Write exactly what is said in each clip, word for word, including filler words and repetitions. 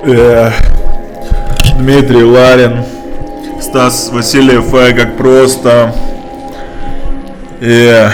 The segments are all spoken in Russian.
Эх, Дмитрий Ларин, Стас Васильев, э, как просто. Эх.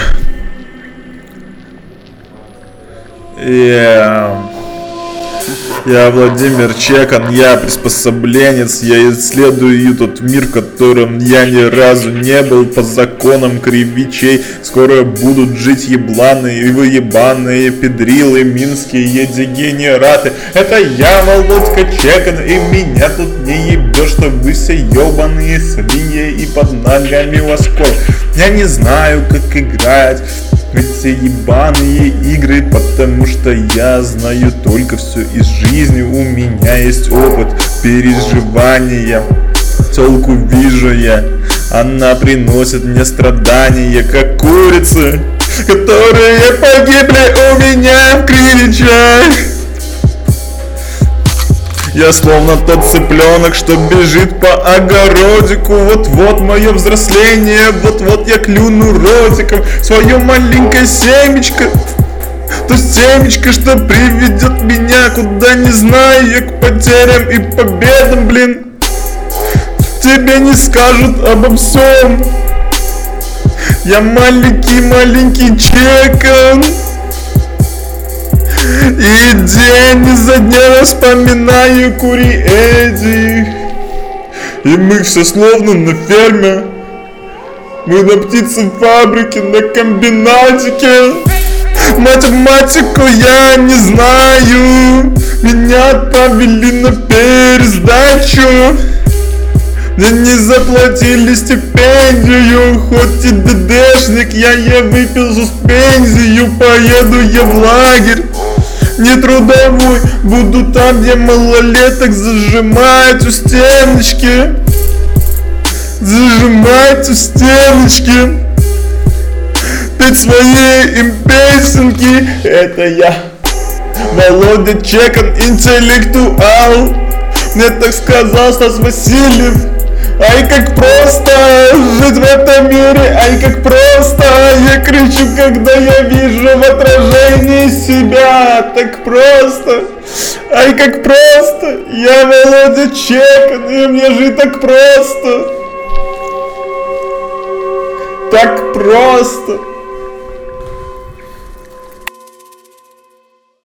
Эх. Я Владимир Чекан, я приспособленец, я исследую тот мир, в котором я ни разу не был. По законам кривичей скоро будут жить ебланы и выебаные педрилы, минские дегенераты. Это я, Володька Чекан, и меня тут не ебешь, что вы все ебаные свиньи и под ногами восков. Я не знаю, как играть эти ебаные игры, потому что я знаю только все из жизни. У меня есть опыт переживания, тёлку вижу я, она приносит мне страдания, как курицы, которые погибли у меня в Кривичах. Я словно тот цыпленок, что бежит по огородику. Вот-вот мое взросление, вот-вот я клюну ротиком свое маленькое семечко. То семечко, что приведет меня куда не знаю я, к потерям и победам, блин. Тебе не скажут обо всем. Я маленький-маленький Чекан, и день изо дня вспоминаю кури этих. И мы все словно на ферме, мы на птицефабрике, на комбинатике. Математику я не знаю, меня отправили на пересдачу. Мне не заплатили стипендию, хоть и ДДшник, я я выпил суспензию. Поеду я в лагерь, не трудовой, буду там, где малолеток зажимают у стеночки. Зажимают у стеночки, петь свои им песенки. Это я, Володя Чекан, интеллектуал. Мне так сказал Стас Васильев. Ай, как просто жить в этом мире, ай, как просто. Я кричу, когда я вижу в отражении себя. Так просто, ай, как просто. Я Володя Чекан, и мне жить так просто. Так просто.